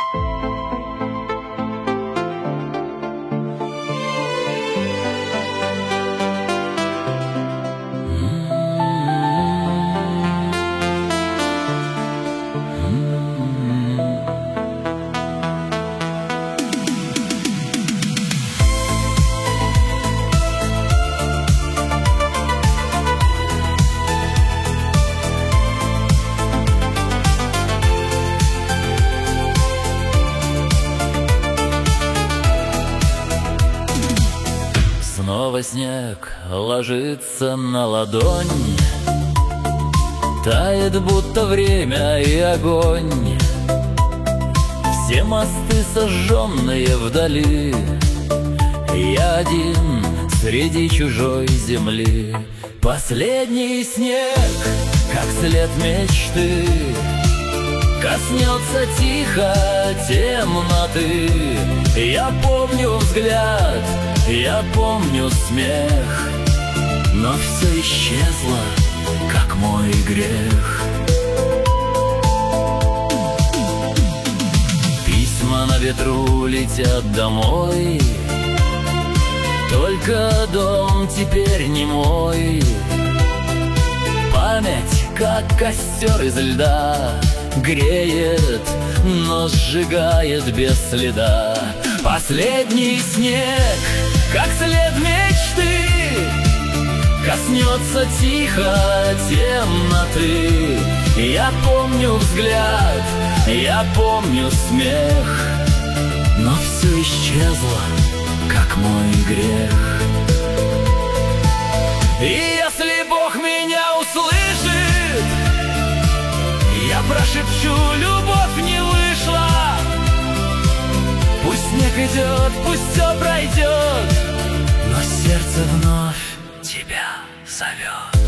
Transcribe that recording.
Снова снег ложится на ладонь, тает будто время и огонь. Все мосты сожженные вдали, я один среди чужой земли. Последний снег, как след мечты, коснется тихо темноты. Я помню взгляд, я помню смех, но все исчезло, как мой грех. Письма на ветру летят домой, только дом теперь не мой. Память, как костер из льда, греет, но сжигает без следа. Последний снег, как след мечты, коснется тихо темноты. Я помню взгляд, я помню смех, но все исчезло, как мой грех. И если Бог меня услышит, я прошепчу: любовь не вышла. Пусть снег идет, пусть все пройдет, но сердце вновь тебя зовет.